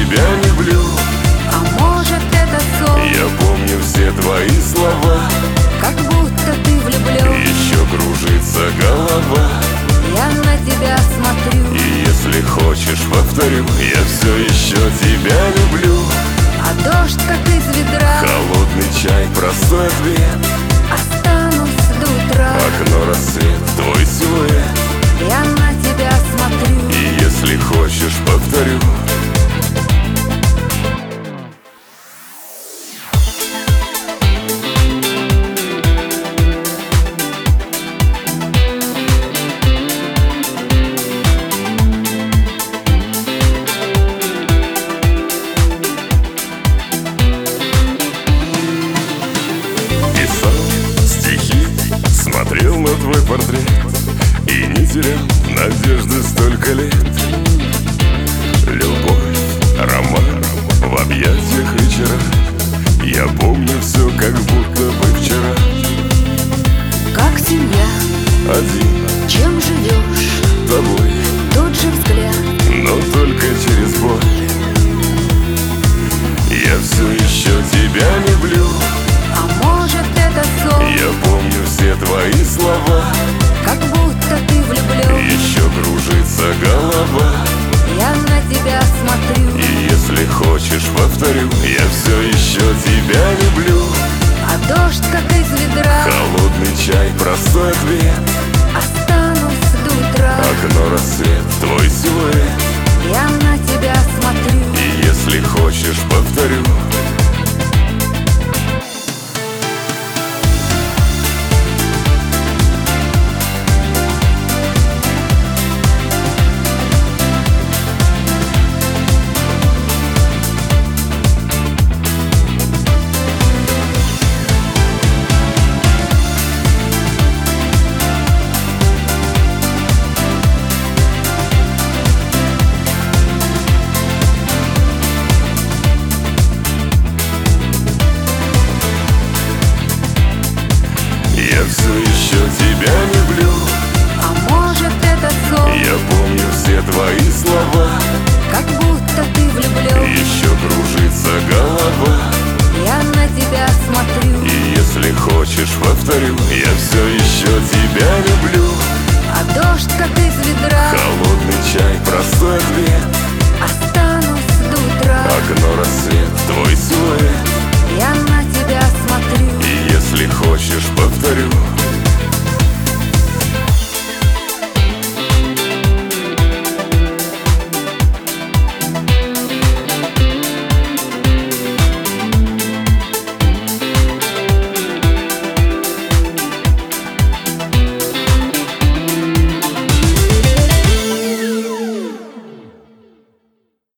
тебя люблю. А может это сон? Я помню все твои слова, Как будто ты влюблен. еще кружится голова. Я на тебя смотрю. И если хочешь, повторю, я все еще тебя люблю. А дождь как из ведра. Холодный чай, простой ответ. Останусь до утра. Окно, рассвет, твой силуэт. Я на тебя смотрю. И если хочешь, повторю. Смотрел на твой портрет и не терял надежды столько лет. Любовь, роман в объятиях вечера. Я помню все, как будто бы вчера. Как семья. Один Чем живешь? тобой, Тот же взгляд. но только через боль. Я все еще тебя люблю. А может это сон? Я помню все твои слова, Как будто ты влюблен. еще кружится голова. Я на тебя смотрю. И если хочешь, повторю, я все еще тебя люблю. А дождь как из ведра. Холодный чай, простой ответ. Останусь до утра. Окно, рассвет, твой силуэт. Я на тебя смотрю. И если хочешь, повторю. Я все еще тебя люблю. А может это сон? Я помню все твои слова, Как будто ты влюблен. еще кружится голова. Я на тебя смотрю. И если хочешь, повторю, я все еще тебя